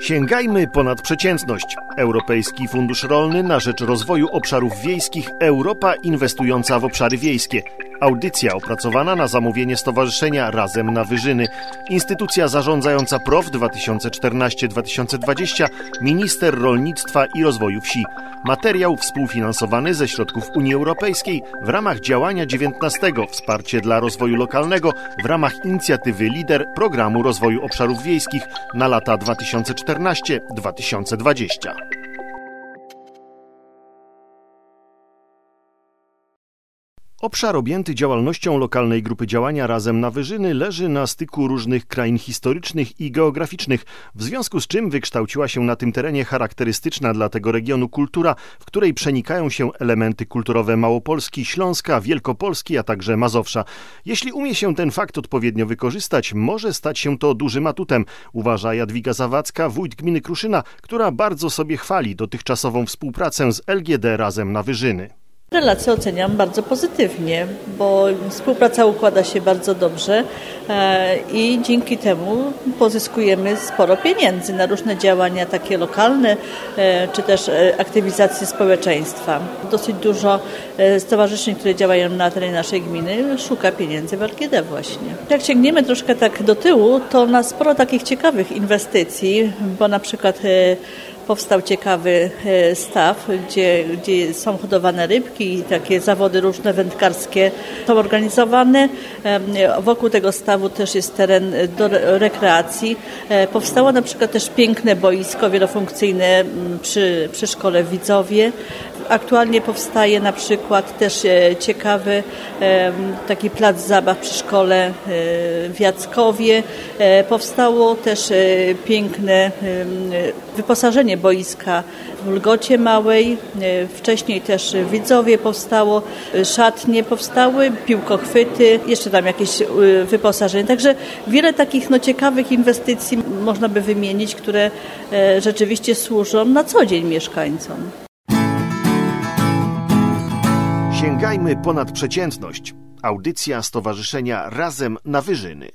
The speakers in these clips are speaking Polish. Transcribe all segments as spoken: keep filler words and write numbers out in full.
Sięgajmy ponad przeciętność. Europejski Fundusz Rolny na rzecz rozwoju obszarów wiejskich Europa inwestująca w obszary wiejskie. Audycja opracowana na zamówienie Stowarzyszenia Razem na Wyżyny. Instytucja zarządzająca P R O W dwa tysiące czternaście do dwa tysiące dwudziestego, Minister Rolnictwa i Rozwoju Wsi. Materiał współfinansowany ze środków Unii Europejskiej w ramach działania dziewiętnastego Wsparcie dla rozwoju lokalnego w ramach inicjatywy LIDER Programu Rozwoju Obszarów Wiejskich na lata dwa tysiące czternasty do dwa tysiące dwudziestego. Obszar objęty działalnością lokalnej grupy działania Razem na Wyżyny leży na styku różnych krain historycznych i geograficznych, w związku z czym wykształciła się na tym terenie charakterystyczna dla tego regionu kultura, w której przenikają się elementy kulturowe Małopolski, Śląska, Wielkopolski, a także Mazowsza. Jeśli umie się ten fakt odpowiednio wykorzystać, może stać się to dużym atutem, uważa Jadwiga Zawadzka, wójt gminy Kruszyna, która bardzo sobie chwali dotychczasową współpracę z L G D Razem na Wyżyny. Relacje oceniam bardzo pozytywnie, bo współpraca układa się bardzo dobrze i dzięki temu pozyskujemy sporo pieniędzy na różne działania takie lokalne, czy też aktywizację społeczeństwa. Dosyć dużo stowarzyszeń, które działają na terenie naszej gminy, szuka pieniędzy w L G D właśnie. Jak sięgniemy troszkę tak do tyłu, to na sporo takich ciekawych inwestycji, bo na przykład powstał ciekawy staw, gdzie, gdzie są hodowane rybki i takie zawody różne wędkarskie są organizowane. Wokół tego stawu też jest teren do rekreacji. Powstało na przykład też piękne boisko wielofunkcyjne przy, przy szkole w Widzowie. Aktualnie powstaje na przykład też ciekawy taki plac zabaw przy szkole w Jackowie. Powstało też piękne wyposażenie boiska w Lgocie Małej. Wcześniej też w Widzowie powstało, szatnie powstały, piłkochwyty, jeszcze tam jakieś wyposażenie. Także wiele takich no, ciekawych inwestycji można by wymienić, które rzeczywiście służą na co dzień mieszkańcom. Sięgajmy ponad przeciętność. Audycja Stowarzyszenia Razem na Wyżyny.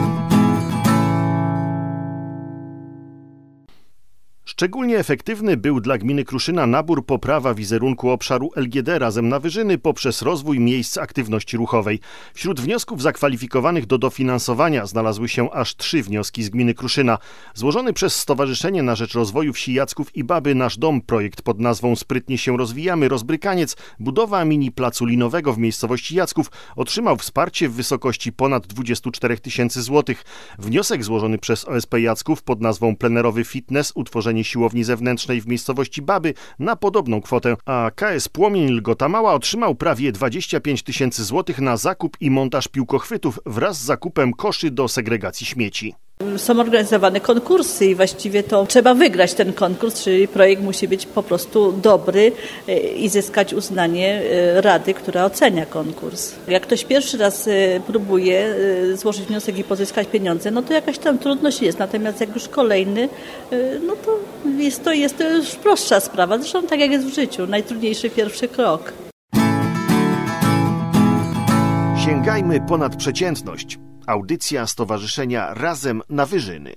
Szczególnie efektywny był dla gminy Kruszyna nabór poprawa wizerunku obszaru L G D Razem na Wyżyny poprzez rozwój miejsc aktywności ruchowej. Wśród wniosków zakwalifikowanych do dofinansowania znalazły się aż trzy wnioski z gminy Kruszyna. Złożony przez Stowarzyszenie na rzecz Rozwoju Wsi Jacków i Baby Nasz Dom projekt pod nazwą Sprytnie się rozwijamy Rozbrykaniec, budowa mini placu linowego w miejscowości Jacków otrzymał wsparcie w wysokości ponad dwadzieścia cztery tysięcy złotych. Wniosek złożony przez O S P Jacków pod nazwą Plenerowy Fitness, utworzenie siłowni zewnętrznej w miejscowości Baby na podobną kwotę, a K S Płomień Lgota Mała otrzymał prawie dwadzieścia pięć tysięcy złotych na zakup i montaż piłkochwytów wraz z zakupem koszy do segregacji śmieci. Są organizowane konkursy i właściwie to trzeba wygrać ten konkurs, czyli projekt musi być po prostu dobry i zyskać uznanie rady, która ocenia konkurs. Jak ktoś pierwszy raz próbuje złożyć wniosek i pozyskać pieniądze, no to jakaś tam trudność jest, natomiast jak już kolejny, no to jest to, jest to już prostsza sprawa, zresztą tak jak jest w życiu, najtrudniejszy pierwszy krok. Sięgajmy ponad przeciętność. Audycja Stowarzyszenia Razem na Wyżyny.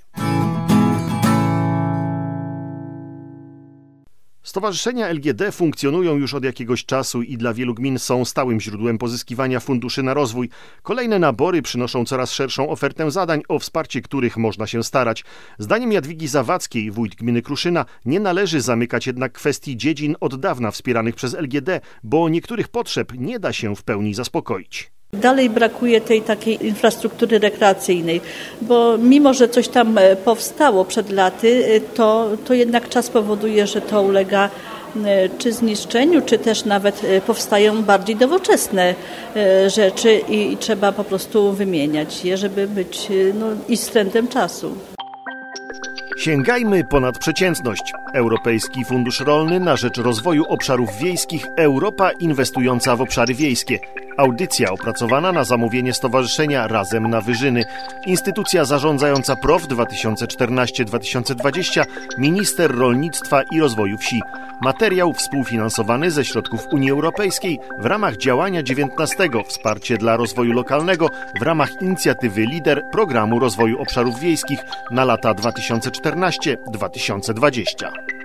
Stowarzyszenia L G D funkcjonują już od jakiegoś czasu i dla wielu gmin są stałym źródłem pozyskiwania funduszy na rozwój. Kolejne nabory przynoszą coraz szerszą ofertę zadań, o wsparcie których można się starać. Zdaniem Jadwigi Zawadzkiej, wójt gminy Kruszyna, nie należy zamykać jednak kwestii dziedzin od dawna wspieranych przez L G D, bo niektórych potrzeb nie da się w pełni zaspokoić. Dalej brakuje tej takiej infrastruktury rekreacyjnej, bo mimo, że coś tam powstało przed laty, to, to jednak czas powoduje, że to ulega czy zniszczeniu, czy też nawet powstają bardziej nowoczesne rzeczy i, i trzeba po prostu wymieniać je, żeby być no, i z trendem czasu. Sięgajmy ponad przeciętność. Europejski Fundusz Rolny na rzecz rozwoju obszarów wiejskich Europa inwestująca w obszary wiejskie. Audycja opracowana na zamówienie Stowarzyszenia Razem na Wyżyny. Instytucja zarządzająca P R O W dwa tysiące czternaście do dwa tysiące dwudziestego, Minister Rolnictwa i Rozwoju Wsi. Materiał współfinansowany ze środków Unii Europejskiej w ramach działania dziewiętnastego Wsparcie dla rozwoju lokalnego w ramach inicjatywy LIDER Programu Rozwoju Obszarów Wiejskich na lata dwa tysiące czternasty do dwa tysiące dwudziestego.